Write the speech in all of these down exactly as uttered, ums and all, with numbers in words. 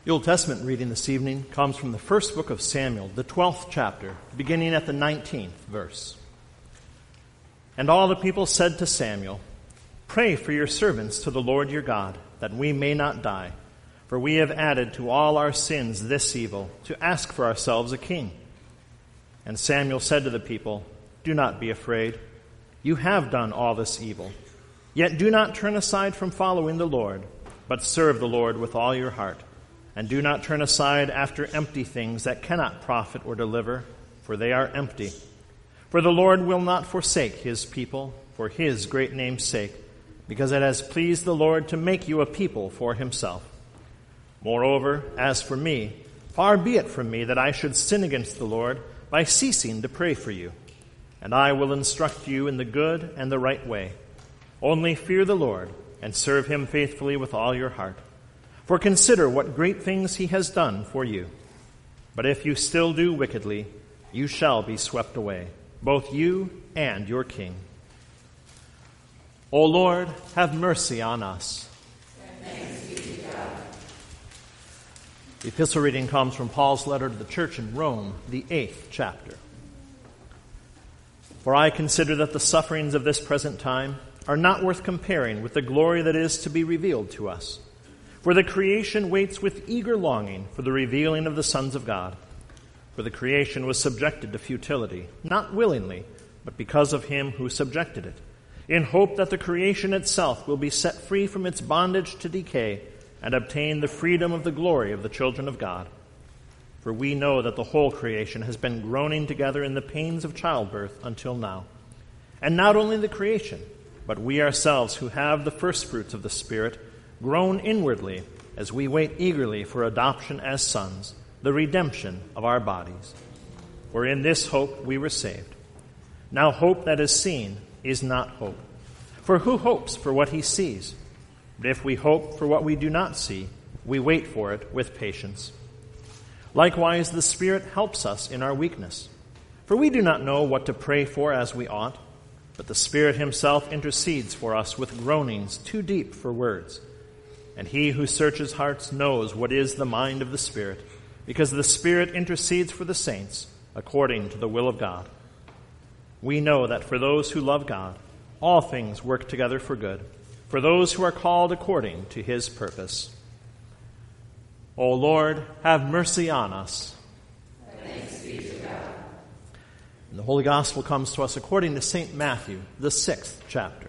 The Old Testament reading this evening comes from the first book of Samuel, the twelfth chapter, beginning at the nineteenth verse. And all the people said to Samuel, "Pray for your servants to the Lord your God, that we may not die. For we have added to all our sins this evil, to ask for ourselves a king." And Samuel said to the people, "Do not be afraid. You have done all this evil. Yet do not turn aside from following the Lord, but serve the Lord with all your heart. And do not turn aside after empty things that cannot profit or deliver, for they are empty. For the Lord will not forsake his people for his great name's sake, because it has pleased the Lord to make you a people for himself. Moreover, as for me, far be it from me that I should sin against the Lord by ceasing to pray for you. And I will instruct you in the good and the right way. Only fear the Lord and serve him faithfully with all your heart. For consider what great things he has done for you. But if you still do wickedly, you shall be swept away, both you and your king. O Lord, have mercy on us." Thanks be to God. The epistle reading comes from Paul's letter to the church in Rome, the eighth chapter. "For I consider that the sufferings of this present time are not worth comparing with the glory that is to be revealed to us. For the creation waits with eager longing for the revealing of the sons of God. For the creation was subjected to futility, not willingly, but because of him who subjected it, in hope that the creation itself will be set free from its bondage to decay and obtain the freedom of the glory of the children of God. For we know that the whole creation has been groaning together in the pains of childbirth until now. And not only the creation, but we ourselves who have the firstfruits of the Spirit groan inwardly as we wait eagerly for adoption as sons, the redemption of our bodies. For in this hope we were saved. Now hope that is seen is not hope. For who hopes for what he sees? But if we hope for what we do not see, we wait for it with patience. Likewise, the Spirit helps us in our weakness. For we do not know what to pray for as we ought, but the Spirit himself intercedes for us with groanings too deep for words. And he who searches hearts knows what is the mind of the Spirit, because the Spirit intercedes for the saints according to the will of God. We know that for those who love God, all things work together for good, for those who are called according to his purpose. O Lord, have mercy on us." Thanks be to God. And the Holy Gospel comes to us according to Saint Matthew, the sixth chapter.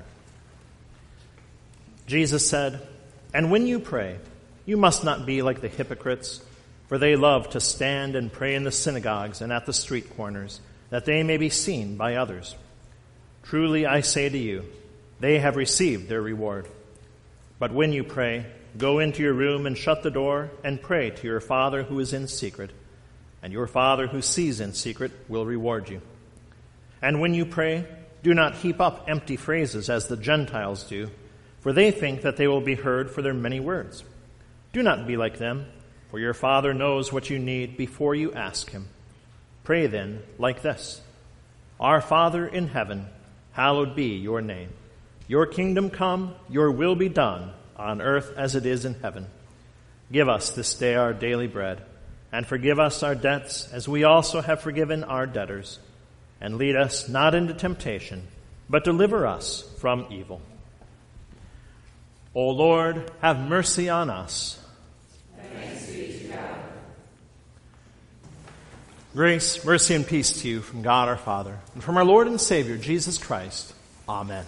Jesus said, "And when you pray, you must not be like the hypocrites, for they love to stand and pray in the synagogues and at the street corners, that they may be seen by others. Truly I say to you, they have received their reward. But when you pray, go into your room and shut the door and pray to your Father who is in secret, and your Father who sees in secret will reward you. And when you pray, do not heap up empty phrases as the Gentiles do, for they think that they will be heard for their many words. Do not be like them, for your Father knows what you need before you ask him. Pray then like this: Our Father in heaven, hallowed be your name. Your kingdom come, your will be done, on earth as it is in heaven. Give us this day our daily bread, and forgive us our debts as we also have forgiven our debtors. And lead us not into temptation, but deliver us from evil. O Lord, have mercy on us. Thanks be to God. Grace, mercy, and peace to you from God our Father, and from our Lord and Savior, Jesus Christ. Amen.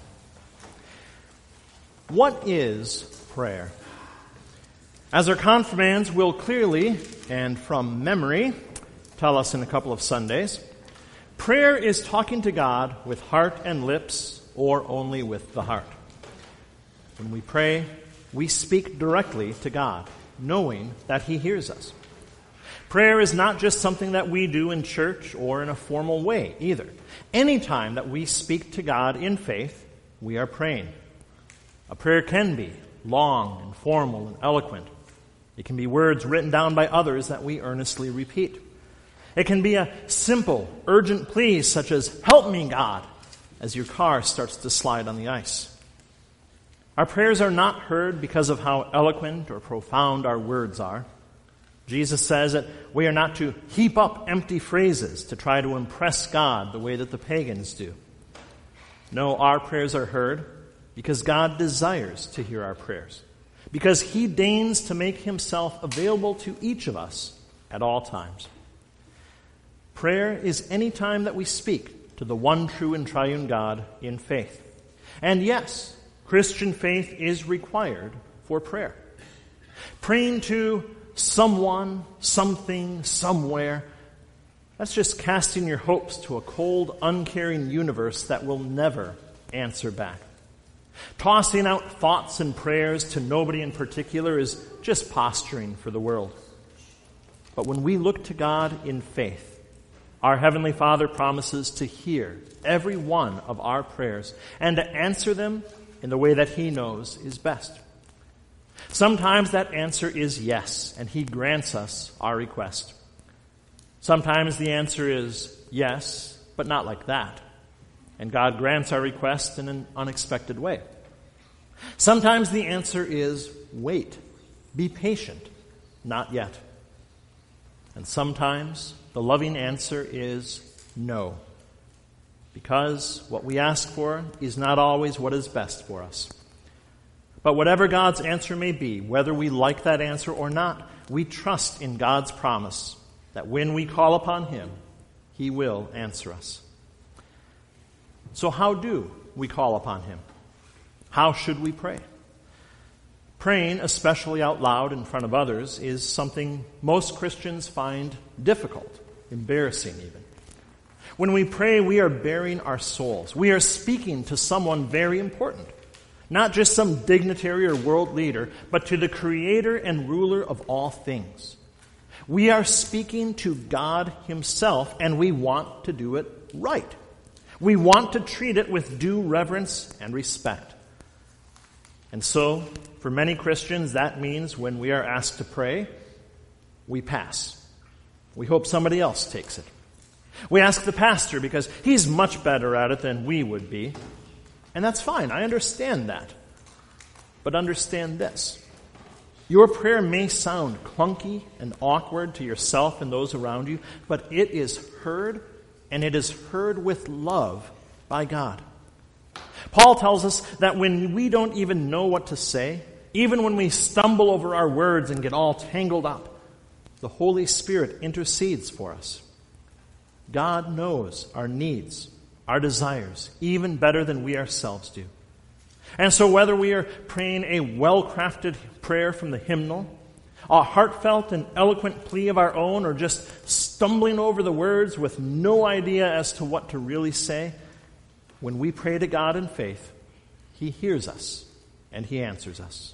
What is prayer? As our confirmands will clearly, and from memory, tell us in a couple of Sundays, prayer is talking to God with heart and lips, or only with the heart. When we pray, we speak directly to God, knowing that he hears us. Prayer is not just something that we do in church or in a formal way either. Anytime that we speak to God in faith, we are praying. A prayer can be long and formal and eloquent. It can be words written down by others that we earnestly repeat. It can be a simple, urgent plea such as, "Help me, God," as your car starts to slide on the ice. Our prayers are not heard because of how eloquent or profound our words are. Jesus says that we are not to heap up empty phrases to try to impress God the way that the pagans do. No, our prayers are heard because God desires to hear our prayers, because he deigns to make himself available to each of us at all times. Prayer is any time that we speak to the one true and triune God in faith. And yes, Christian faith is required for prayer. Praying to someone, something, somewhere, that's just casting your hopes to a cold, uncaring universe that will never answer back. Tossing out thoughts and prayers to nobody in particular is just posturing for the world. But when we look to God in faith, our Heavenly Father promises to hear every one of our prayers and to answer them in the way that he knows is best. Sometimes that answer is yes, and he grants us our request. Sometimes the answer is yes, but not like that, and God grants our request in an unexpected way. Sometimes the answer is wait, be patient, not yet. And sometimes the loving answer is no, because what we ask for is not always what is best for us. But whatever God's answer may be, whether we like that answer or not, we trust in God's promise that when we call upon him, he will answer us. So how do we call upon him? How should we pray? Praying, especially out loud in front of others, is something most Christians find difficult, embarrassing even. When we pray, we are baring our souls. We are speaking to someone very important. Not just some dignitary or world leader, but to the creator and ruler of all things. We are speaking to God himself, and we want to do it right. We want to treat it with due reverence and respect. And so, for many Christians, that means when we are asked to pray, we pass. We hope somebody else takes it. We ask the pastor because he's much better at it than we would be. And that's fine. I understand that. But understand this. Your prayer may sound clunky and awkward to yourself and those around you, but it is heard, and it is heard with love by God. Paul tells us that when we don't even know what to say, even when we stumble over our words and get all tangled up, the Holy Spirit intercedes for us. God knows our needs, our desires, even better than we ourselves do. And so whether we are praying a well-crafted prayer from the hymnal, a heartfelt and eloquent plea of our own, or just stumbling over the words with no idea as to what to really say, when we pray to God in faith, he hears us and he answers us.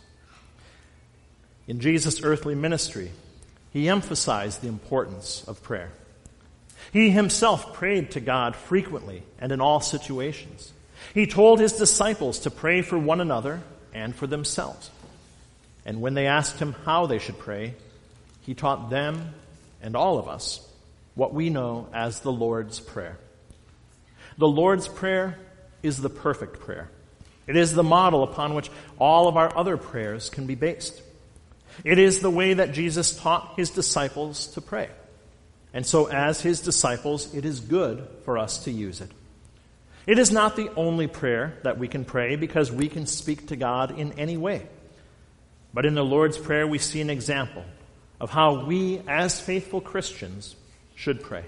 In Jesus' earthly ministry, he emphasized the importance of prayer. He himself prayed to God frequently and in all situations. He told his disciples to pray for one another and for themselves. And when they asked him how they should pray, he taught them and all of us what we know as the Lord's Prayer. The Lord's Prayer is the perfect prayer. It is the model upon which all of our other prayers can be based. It is the way that Jesus taught his disciples to pray. And so as his disciples, it is good for us to use it. It is not the only prayer that we can pray because we can speak to God in any way. But in the Lord's Prayer, we see an example of how we, as faithful Christians, should pray.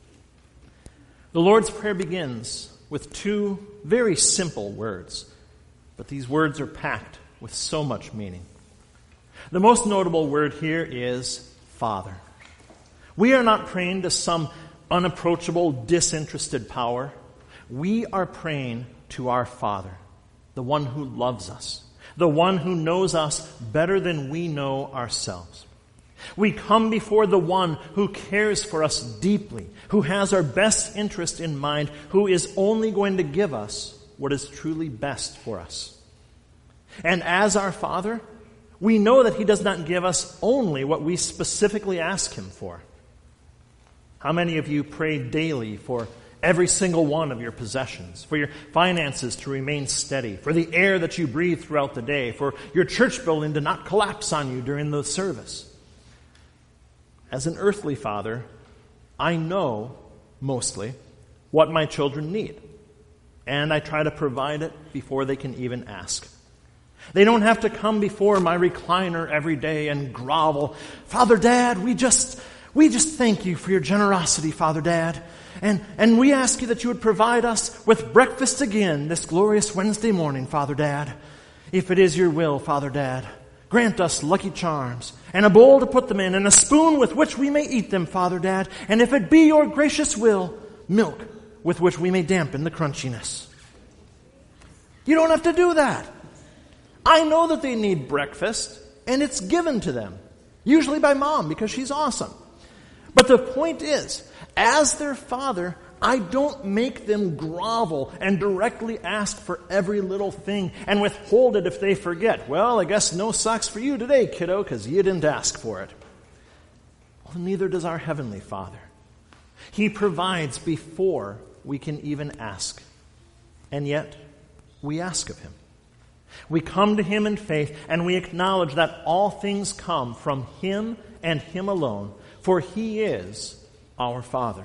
The Lord's Prayer begins with two very simple words, but these words are packed with so much meaning. The most notable word here is Father. We are not praying to some unapproachable, disinterested power. We are praying to our Father, the one who loves us, the one who knows us better than we know ourselves. We come before the one who cares for us deeply, who has our best interest in mind, who is only going to give us what is truly best for us. And as our Father, we know that he does not give us only what we specifically ask him for. How many of you pray daily for every single one of your possessions, for your finances to remain steady, for the air that you breathe throughout the day, for your church building to not collapse on you during the service? As an earthly father, I know, mostly, what my children need, and I try to provide it before they can even ask. They don't have to come before my recliner every day and grovel, "Father Dad, we just we just thank you for your generosity, Father Dad. And and we ask you that you would provide us with breakfast again this glorious Wednesday morning, Father Dad. If it is your will, Father Dad, grant us Lucky Charms and a bowl to put them in and a spoon with which we may eat them, Father Dad. And if it be your gracious will, milk with which we may dampen the crunchiness." You don't have to do that. I know that they need breakfast, and it's given to them, usually by Mom because she's awesome. But the point is, as their father, I don't make them grovel and directly ask for every little thing and withhold it if they forget. "Well, I guess no socks for you today, kiddo, because you didn't ask for it." Well, neither does our Heavenly Father. He provides before we can even ask. And yet, we ask of Him. We come to Him in faith, and we acknowledge that all things come from Him and Him alone, for He is our Father.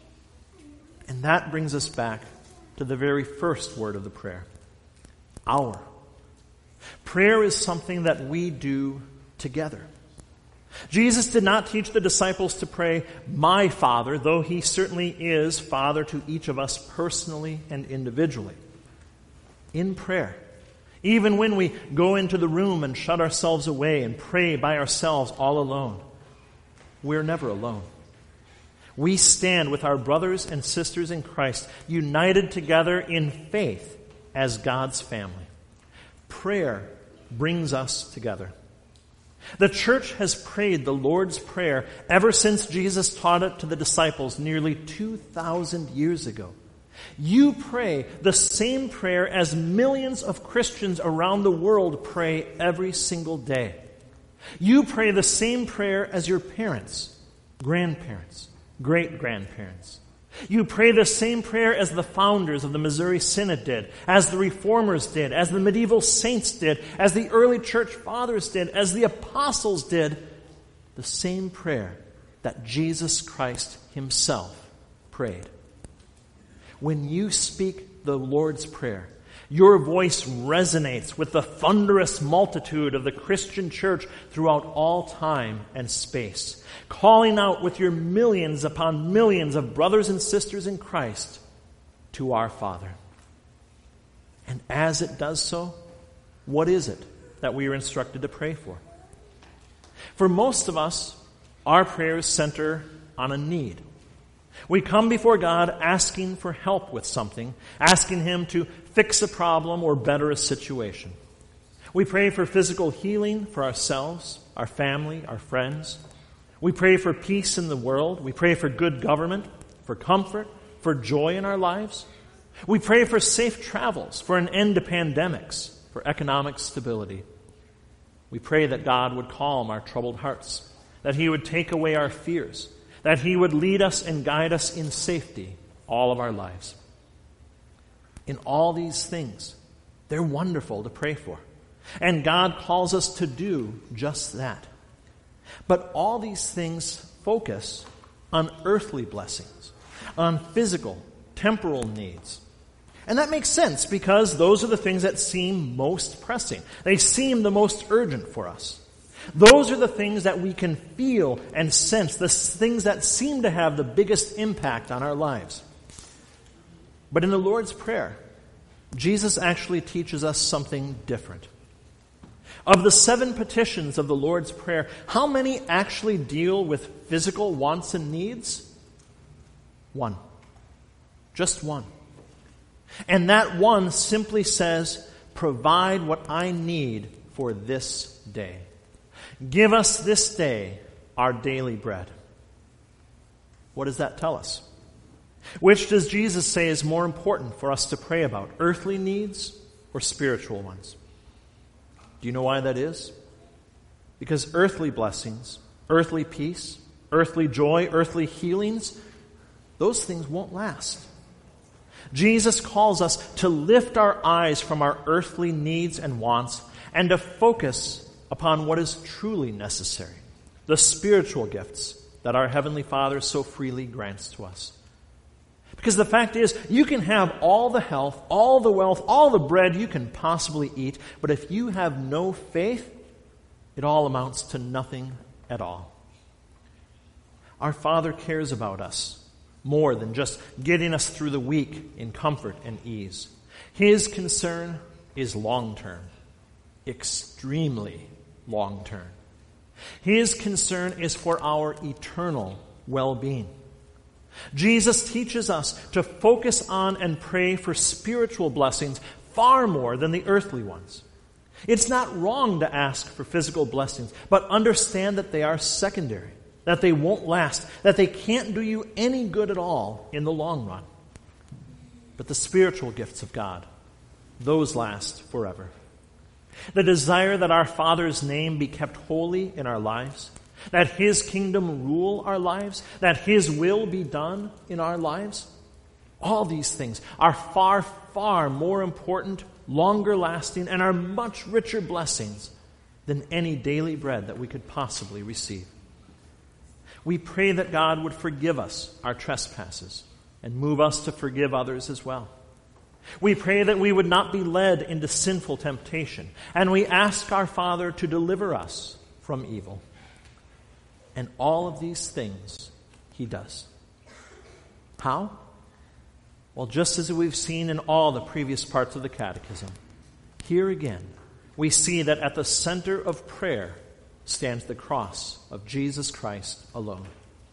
And that brings us back to the very first word of the prayer. Our. Prayer is something that we do together. Jesus did not teach the disciples to pray, "My Father," though He certainly is Father to each of us personally and individually. In prayer, even when we go into the room and shut ourselves away and pray by ourselves all alone, we're never alone. We stand with our brothers and sisters in Christ, united together in faith as God's family. Prayer brings us together. The church has prayed the Lord's Prayer ever since Jesus taught it to the disciples nearly two thousand years ago. You pray the same prayer as millions of Christians around the world pray every single day. You pray the same prayer as your parents, grandparents, great-grandparents. You pray the same prayer as the founders of the Missouri Synod did, as the Reformers did, as the medieval saints did, as the early church fathers did, as the apostles did. The same prayer that Jesus Christ Himself prayed. When you speak the Lord's Prayer, your voice resonates with the thunderous multitude of the Christian church throughout all time and space, calling out with your millions upon millions of brothers and sisters in Christ to our Father. And as it does so, what is it that we are instructed to pray for? For most of us, our prayers center on a need. We come before God asking for help with something, asking Him to fix a problem or better a situation. We pray for physical healing for ourselves, our family, our friends. We pray for peace in the world. We pray for good government, for comfort, for joy in our lives. We pray for safe travels, for an end to pandemics, for economic stability. We pray that God would calm our troubled hearts, that He would take away our fears, that He would lead us and guide us in safety all of our lives. In all these things, they're wonderful to pray for. And God calls us to do just that. But all these things focus on earthly blessings, on physical, temporal needs. And that makes sense because those are the things that seem most pressing. They seem the most urgent for us. Those are the things that we can feel and sense, the things that seem to have the biggest impact on our lives. But in the Lord's Prayer, Jesus actually teaches us something different. Of the seven petitions of the Lord's Prayer, how many actually deal with physical wants and needs? One. Just one. And that one simply says, "Provide what I need for this day. Give us this day our daily bread." What does that tell us? Which does Jesus say is more important for us to pray about, earthly needs or spiritual ones? Do you know why that is? Because earthly blessings, earthly peace, earthly joy, earthly healings, those things won't last. Jesus calls us to lift our eyes from our earthly needs and wants and to focus upon what is truly necessary, the spiritual gifts that our Heavenly Father so freely grants to us. Because the fact is, you can have all the health, all the wealth, all the bread you can possibly eat, but if you have no faith, it all amounts to nothing at all. Our Father cares about us more than just getting us through the week in comfort and ease. His concern is long-term, extremely long-term. His concern is for our eternal well-being. Jesus teaches us to focus on and pray for spiritual blessings far more than the earthly ones. It's not wrong to ask for physical blessings, but understand that they are secondary, that they won't last, that they can't do you any good at all in the long run. But the spiritual gifts of God, those last forever. The desire that our Father's name be kept holy in our lives, that His kingdom rule our lives, that His will be done in our lives, all these things are far, far more important, longer lasting, and are much richer blessings than any daily bread that we could possibly receive. We pray that God would forgive us our trespasses and move us to forgive others as well. We pray that we would not be led into sinful temptation, and we ask our Father to deliver us from evil. And all of these things He does. How? Well, just as we've seen in all the previous parts of the Catechism, here again we see that at the center of prayer stands the cross of Jesus Christ alone.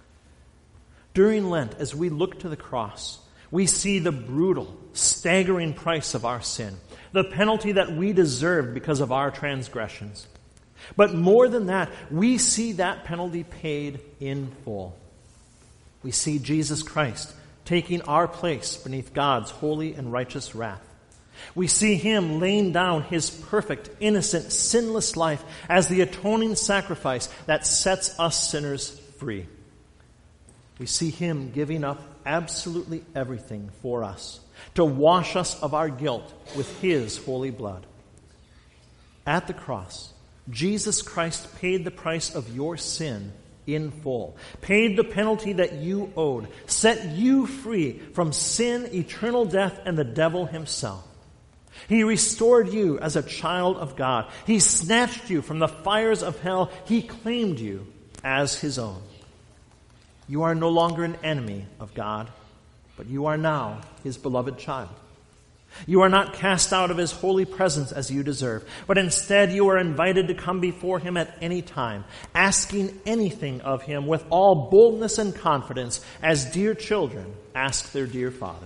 During Lent, as we look to the cross, we see the brutal, staggering price of our sin, the penalty that we deserved because of our transgressions. But more than that, we see that penalty paid in full. We see Jesus Christ taking our place beneath God's holy and righteous wrath. We see Him laying down His perfect, innocent, sinless life as the atoning sacrifice that sets us sinners free. We see Him giving up absolutely everything for us to wash us of our guilt with His holy blood. At the cross, Jesus Christ paid the price of your sin in full, paid the penalty that you owed, set you free from sin, eternal death, and the devil himself. He restored you as a child of God. He snatched you from the fires of hell. He claimed you as His own. You are no longer an enemy of God, but you are now His beloved child. You are not cast out of His holy presence as you deserve, but instead you are invited to come before Him at any time, asking anything of Him with all boldness and confidence, as dear children ask their dear Father.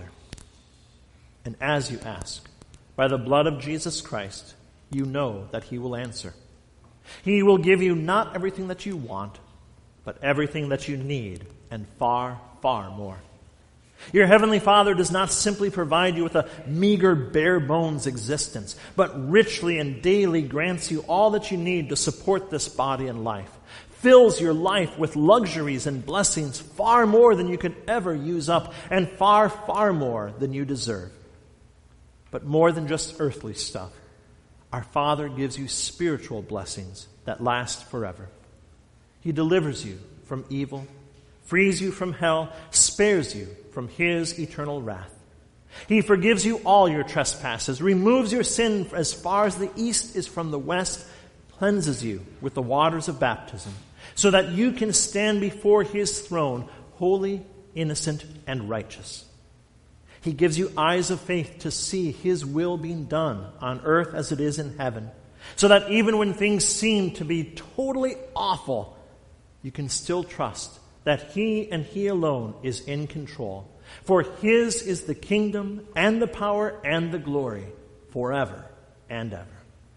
And as you ask, by the blood of Jesus Christ, you know that He will answer. He will give you not everything that you want, but everything that you need, and far, far more. Your Heavenly Father does not simply provide you with a meager, bare-bones existence, but richly and daily grants you all that you need to support this body and life, fills your life with luxuries and blessings far more than you could ever use up, and far, far more than you deserve. But more than just earthly stuff, our Father gives you spiritual blessings that last forever. He delivers you from evil, frees you from hell, spares you from His eternal wrath. He forgives you all your trespasses, removes your sin as far as the east is from the west, cleanses you with the waters of baptism, so that you can stand before His throne, holy, innocent, and righteous. He gives you eyes of faith to see His will being done on earth as it is in heaven, so that even when things seem to be totally awful, you can still trust that He and He alone is in control. For His is the kingdom and the power and the glory forever and ever.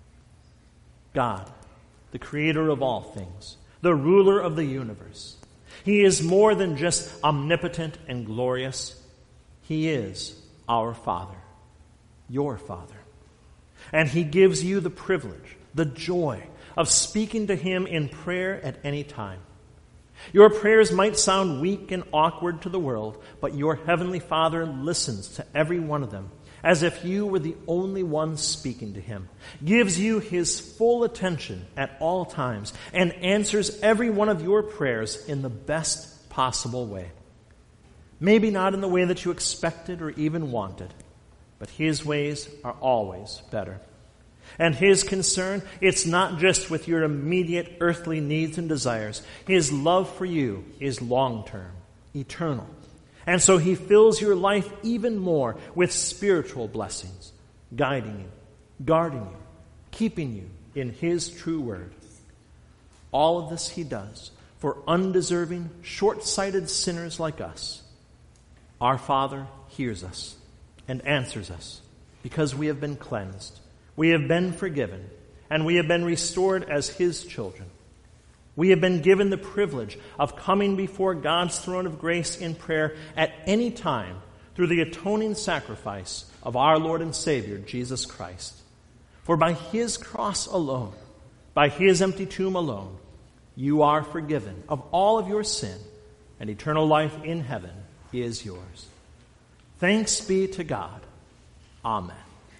God, the creator of all things, the ruler of the universe. He is more than just omnipotent and glorious. He is our Father, your Father. And He gives you the privilege, the joy of speaking to Him in prayer at any time. Your prayers might sound weak and awkward to the world, but your Heavenly Father listens to every one of them. as if you were the only one speaking to him, gives you his full attention at all times, and answers every one of your prayers in the best possible way. Maybe not in the way that you expected or even wanted, but his ways are always better. And his concern, it's not just with your immediate earthly needs and desires. His love for you is long-term, eternal. And so he fills your life even more with spiritual blessings, guiding you, guarding you, keeping you in his true word. All of this he does for undeserving, short-sighted sinners like us. Our Father hears us and answers us because we have been cleansed, we have been forgiven, and we have been restored as his children. We have been given the privilege of coming before God's throne of grace in prayer at any time through the atoning sacrifice of our Lord and Savior, Jesus Christ. For by his cross alone, by his empty tomb alone, you are forgiven of all of your sin, and eternal life in heaven is yours. Thanks be to God. Amen.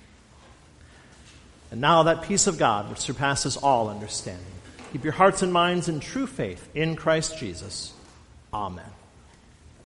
And now that peace of God which surpasses all understanding, keep your hearts and minds in true faith in Christ Jesus. Amen.